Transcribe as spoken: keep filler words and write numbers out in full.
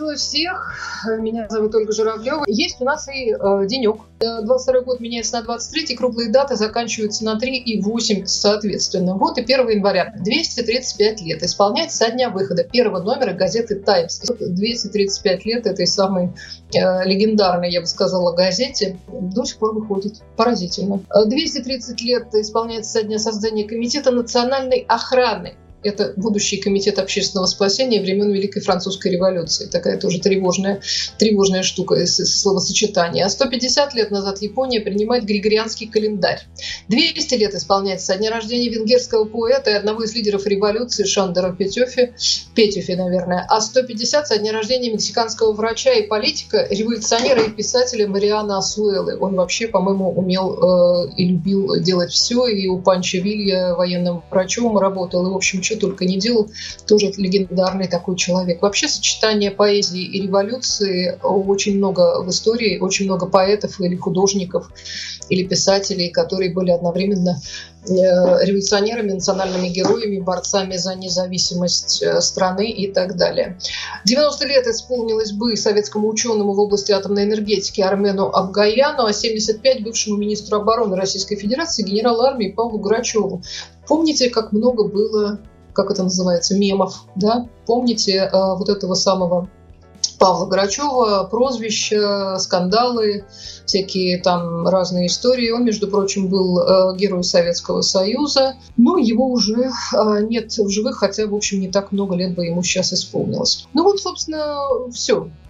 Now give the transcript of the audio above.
Приветствую всех. Меня зовут Ольга Журавлева. Есть у нас и э, денек. двадцать второй год меняется на двадцать третий. Круглые даты заканчиваются на три и восемь соответственно. Вот и первого января. двести тридцать пять лет. Исполняется со дня выхода первого номера газеты «Таймс». двести тридцать пять лет этой самой э, легендарной, я бы сказала, газете до сих пор выходит. Поразительно. двести тридцать лет исполняется со дня создания Комитета национальной охраны. Это будущий комитет общественного спасения времен Великой Французской революции. Такая тоже тревожная, тревожная штука, словосочетание. А сто пятьдесят лет назад Япония принимает Григорианский календарь. двести лет исполняется со дня рождения венгерского поэта и одного из лидеров революции Шандора Петёфи, Петёфи, наверное. А сто пятьдесят со дня рождения мексиканского врача и политика, революционера и писателя Мариано Асуэлы. Он вообще, по-моему, умел э, и любил делать все. И у Панчо Вилья военным врачом работал. И, в общем, что только не делал, тоже легендарный такой человек. Вообще сочетание поэзии и революции очень много в истории, очень много поэтов или художников, или писателей, которые были одновременно революционерами, национальными героями, борцами за независимость страны и так далее. девяносто лет исполнилось бы советскому ученому в области атомной энергетики Армену Абгаяну, а семьдесят пять бывшему министру обороны Российской Федерации генералу армии Павлу Грачеву. Помните, как много было, как это называется, мемов, да? Помните э, вот этого самого Павла Грачева, прозвища, скандалы, всякие там разные истории. Он, между прочим, был э, героем Советского Союза, но его уже э, нет в живых, хотя, в общем, не так много лет бы ему сейчас исполнилось. Ну вот, собственно, все.